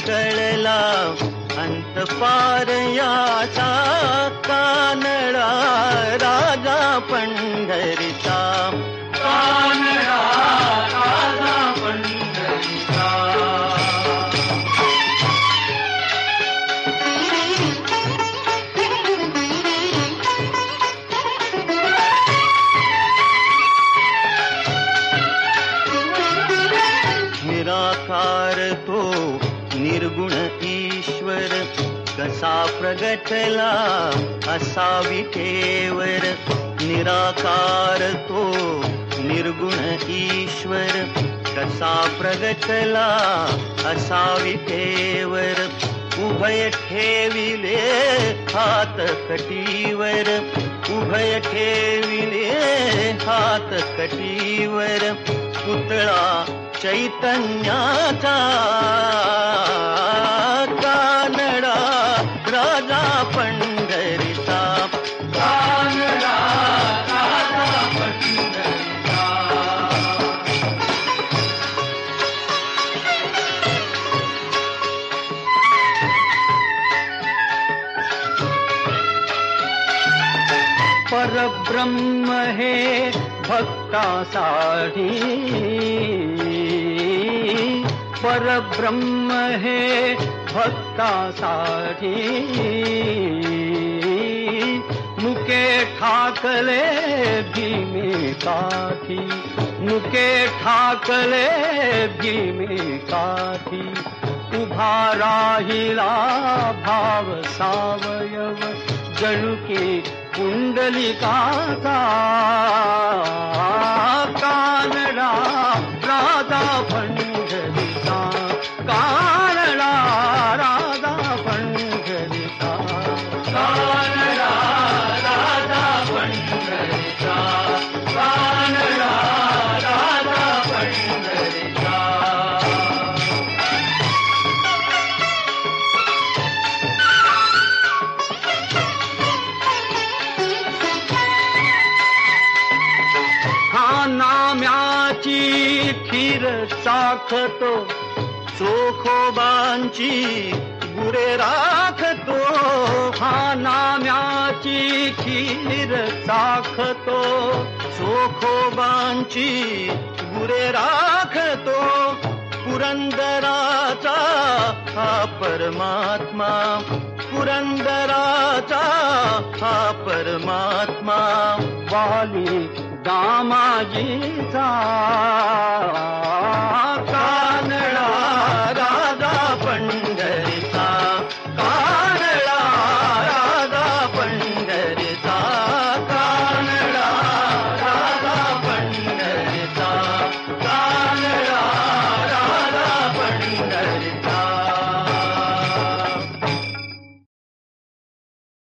कळला अंत पार याचा कानडा राजा पंढरीचा कानडा राजा पंढरीचा. निराकार तो निर्गुण ईश्वर कसा प्रगटला असा विठेवर. निराकार तो निर्गुण ईश्वर कसा प्रगटला असा विठेवर. उभय ठेविले हात कटीवर उभय ठेविले हात कटीवर. पुतळा चैतन्याचा कानडा राजा पंढरीचा कानडा राजा पंढरीचा. परब्रह्म हे भक्तासाठी परब्रह्म हे भक्तासाठी मुके ठाकले भीमेकाठी मुके ठाकले भीमेकाठी. उभा राहिला भाव सावयव जणू की पुंडलिकाचा कानडा राजा पंढरीचा कानडा राजा पंढरीचा कानडा राजा पंढरीचा कानडा राजा पंढरीचा. नाम्याची खीर चाखतो चोखोबांची गुरे राखतो. हा नाम्याची खीर चाखतो चोखोबांची गुरे राखतो. पुरंदराचा हा परमात्मा पुरंदराचा हा परमात्मा. वाली दामाजीचा